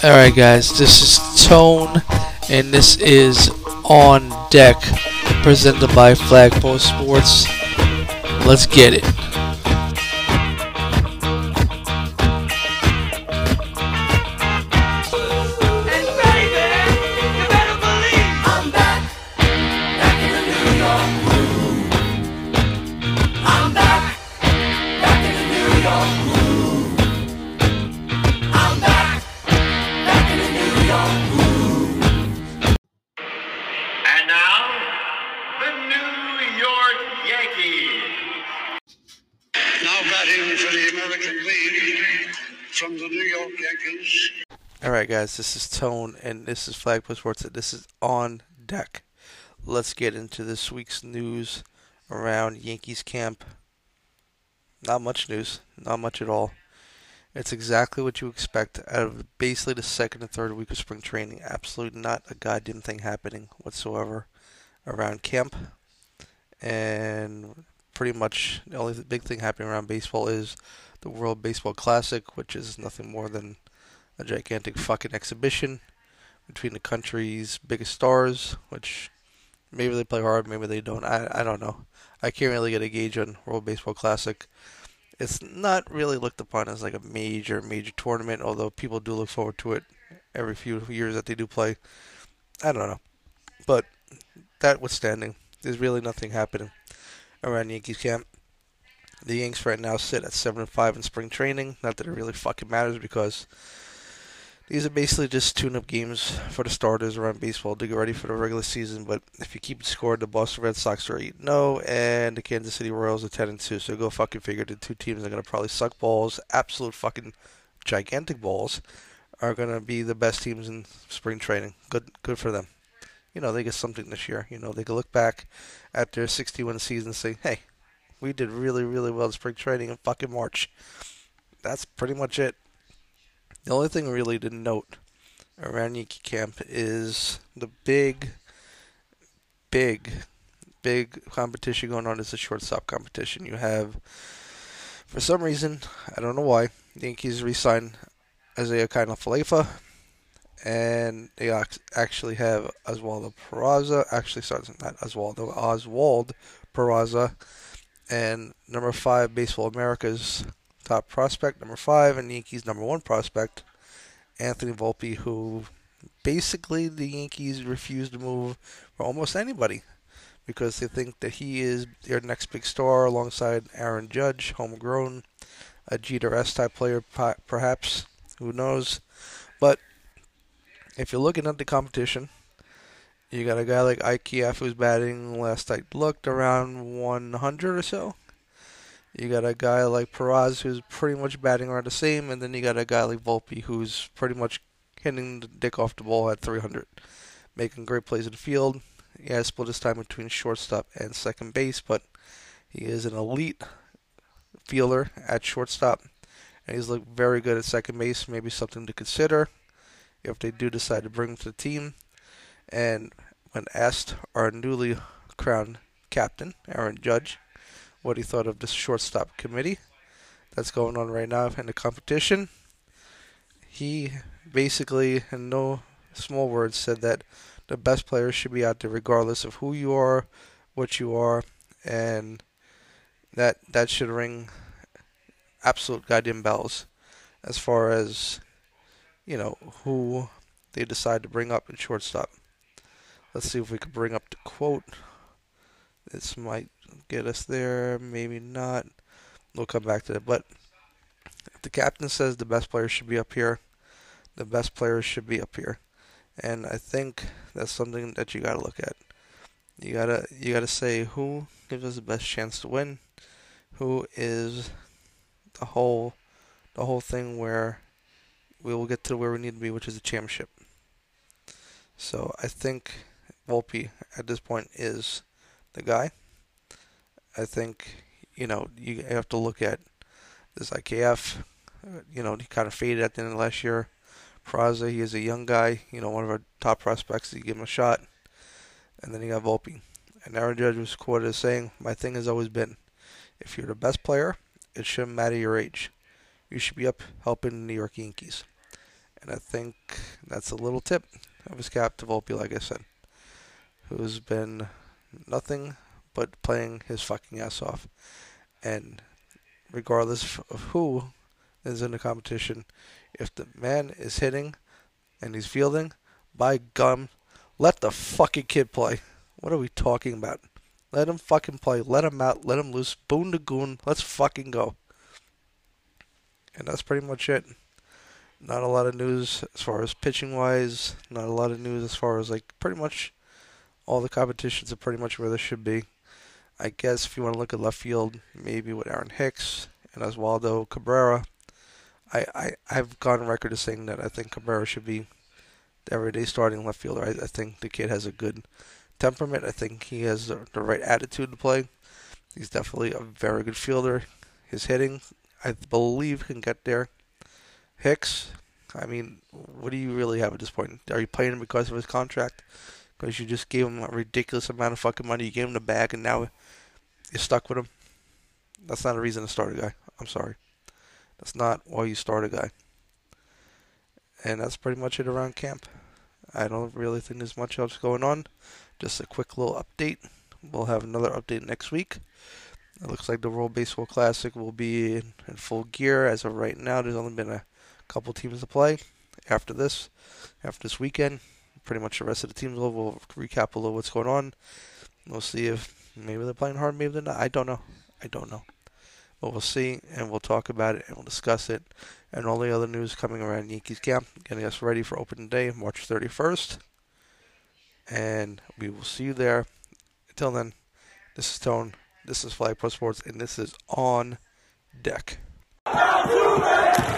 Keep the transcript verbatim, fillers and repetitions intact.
Alright, guys, this is Tone, and this is On Deck, presented by Flagpole Sports. Let's get it. And now, the New York Yankees. Now batting for the American League from the New York Yankees. Alright, guys, this is Tone, and this is Flagpole Sports, and this is On Deck. Let's get into this week's news around Yankees camp. Not much news, not much at all. It's exactly what you expect out of basically the second and third week of spring training. Absolutely not a goddamn thing happening whatsoever around camp. And pretty much the only big thing happening around baseball is the World Baseball Classic, which is nothing more than a gigantic fucking exhibition between the country's biggest stars, which maybe they play hard, maybe they don't. I, I don't know. I can't really get a gauge on World Baseball Classic. It's not really looked upon as like a major, major tournament, although people do look forward to it every few years that they do play. I don't know. But that withstanding, there's really nothing happening around Yankees camp. The Yanks right now sit at seven and five in spring training. Not that it really fucking matters, because these are basically just tune-up games for the starters around baseball to get ready for the regular season. But if you keep score, the Boston Red Sox are eight and oh, and the Kansas City Royals are ten and two. So go fucking figure. The two teams are going to probably suck balls, absolute fucking gigantic balls, are going to be the best teams in spring training. Good good for them. You know, they get something this year. You know, they can look back at their sixty-win season and say, hey, we did really, really well in spring training in fucking March. That's pretty much it. The only thing really to note around Yankee camp is the big, big, big competition going on is the shortstop competition. You have, for some reason, I don't know why, the Yankees re-signed Isaiah Kiner-Falefa, and they actually have Oswaldo Peraza, actually, sorry, not Oswaldo, Oswald Peraza, and number five, Baseball America's top prospect, number five, and Yankees' number one prospect, Anthony Volpe, who basically the Yankees refuse to move for almost anybody because they think that he is their next big star alongside Aaron Judge, homegrown, a Jeter-esque type player, perhaps, who knows. But if you're looking at the competition, you got a guy like I K F who's batting, last I looked, around one hundred or so. You got a guy like Peraz who's pretty much batting around the same, and then you got a guy like Volpe who's pretty much hitting the dick off the ball at three hundred, making great plays in the field. He has split his time between shortstop and second base, but he is an elite fielder at shortstop, and he's looked very good at second base. Maybe something to consider if they do decide to bring him to the team. And when asked our newly crowned captain, Aaron Judge, what he thought of this shortstop committee that's going on right now in the competition, he basically, in no small words, said that the best players should be out there regardless of who you are, what you are, and that that should ring absolute goddamn bells as far as, you know, who they decide to bring up in shortstop. Let's see if we can bring up the quote. This might get us there, maybe not. We'll come back to that. But if the captain says the best players should be up here, the best players should be up here. And I think that's something that you gotta look at. You gotta you gotta say who gives us the best chance to win, who is the whole the whole thing where we will get to where we need to be, which is the championship. So I think Volpe at this point is the guy. I think, you know, you have to look at this I K F. Uh, you know, he kind of faded at the end of last year. Peraza, he is a young guy, you know, one of our top prospects. You give him a shot. And then you got Volpe. And Aaron Judge was quoted as saying, my thing has always been, if you're the best player, it shouldn't matter your age. You should be up helping the New York Yankees. And I think that's a little tip of his cap to Volpe, like I said, who's been nothing but playing his fucking ass off. And regardless of who is in the competition, if the man is hitting and he's fielding, by gum, let the fucking kid play. What are we talking about? Let him fucking play. Let him out. Let him loose. Boon to goon. Let's fucking go. And that's pretty much it. Not a lot of news as far as pitching wise. Not a lot of news as far as like pretty much all the competitions are pretty much where they should be. I guess if you want to look at left field, maybe with Aaron Hicks and Oswaldo Cabrera. I, I, I've gone on record as saying that I think Cabrera should be the everyday starting left fielder. I, I think the kid has a good temperament. I think he has the, the right attitude to play. He's definitely a very good fielder. His hitting, I believe, can get there. Hicks, I mean, what do you really have at this point? Are you playing him because of his contract? Because you just gave him a ridiculous amount of fucking money. You gave him the bag, and now you're stuck with him? That's not a reason to start a guy. I'm sorry. That's not why you start a guy. And that's pretty much it around camp. I don't really think there's much else going on. Just a quick little update. We'll have another update next week. It looks like the World Baseball Classic will be in, in full gear. As of right now, there's only been a couple teams to play. After this, after this weekend, pretty much the rest of the teams will we'll recap a little what's going on. We'll see if maybe they're playing hard, maybe they're not. I don't know. I don't know. But we'll see, and we'll talk about it, and we'll discuss it, and all the other news coming around Yankees camp, getting us ready for opening day, March thirty-first. And we will see you there. Until then, this is Tone, this is Flag Pro Sports, and this is On Deck.